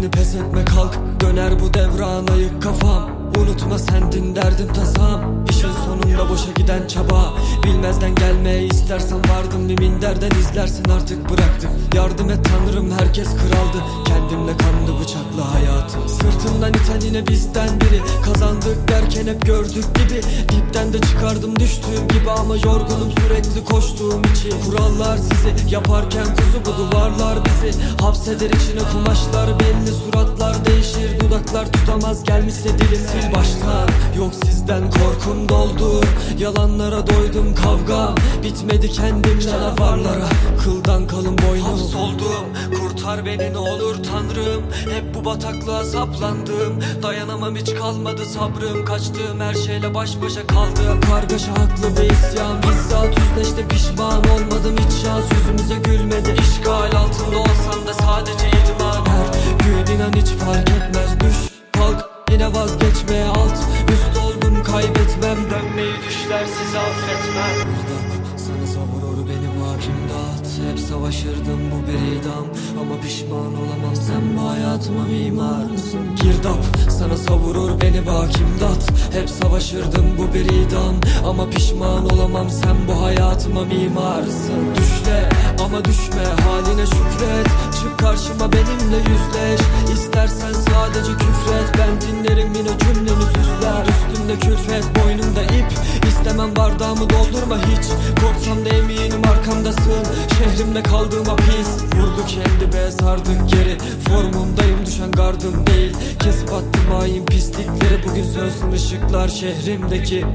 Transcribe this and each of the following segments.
Kendini pes etme, kalk döner bu devran, ayık kafam. Unutma sendin derdim tasam. İşin sonunda boşa giden çaba. Bilmezden gelmeye istersen vardım. Bir minderden izlersin artık bıraktık. Yardım et Tanrım, herkes kraldı. Kendimle kanlı bıçaklı hayatım. Sırtımdan iten yine bizden biri. Kazandık derken hep gördük gibi. Dipten de çıkardım düştüğüm gibi. Ama yorgunum sürekli koştuğum için. Kurallar sizi yaparken kuzu, bu duvarlar bizi hapseder, içine kumaşlar belli. Suratlar değişir, dudaklar tutamaz gelmişse dilim. Sil baştan, yok sizden korkum doldu. Yalanlara doydum, kavgam bitmedi kendim. Canavarlara kıldan kalın boynum. Hapsoldum, kurtar beni ne olur Tanrım. Hep bu bataklığa saplandım. Dayanamam, hiç kalmadı sabrım. Kaçtığım her şeyle baş başa kaldım. Kargaşa haklı bir isyan. Bizzat yüzleşte pişman olmadım hiç, şans yüzümüze gülmedi. İşgal altında olsam da sadece idman. Her gün inan hiç fark etmez. Düş kalk yine vazgeçmeye, alt üst oldum kaybetmem. Dönmeyi düşler sizi affetmem. Sana savurur benim hakim dağıt. Hep savaşırdım, bu bir idam. Ama pişman olamam, sen bu hayatıma mimarsın. Girdap sana savurur beni hakim dat. Hep savaşırdım, bu bir idam. Ama pişman olamam, sen bu hayatıma mimarsın. Düşle ama düşme, haline şükret. Çık karşıma benimle yüzleş. İstersen sadece küfret, ben dinlerim yine cümleni süsler. Üstümde külfet, boynumda ip. İstemem bardağımı doldurma hiç. Korksam da eminim arkamdasın. Şehrimde kaldığım hapis. Vurduk kendi be, sardık geri. Formumdayım, düşen gardım değil. Kesip attım hain pislikleri. Bugün sönsün ışıklar şehrimdeki.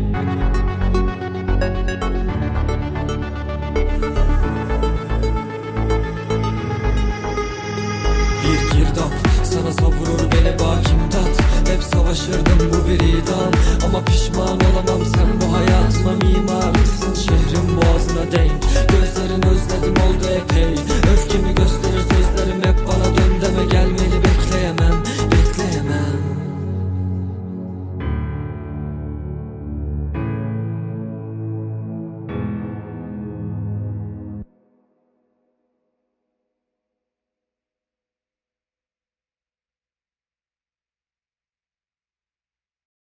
Bir girdap sana savurur beni hakim tat. Hep savaşırdım, bu bir idam. Ama pişman olamam, sen bu hayatıma mimarsın. Şehrin boğazına denk, gözlerin özledim oldu epey.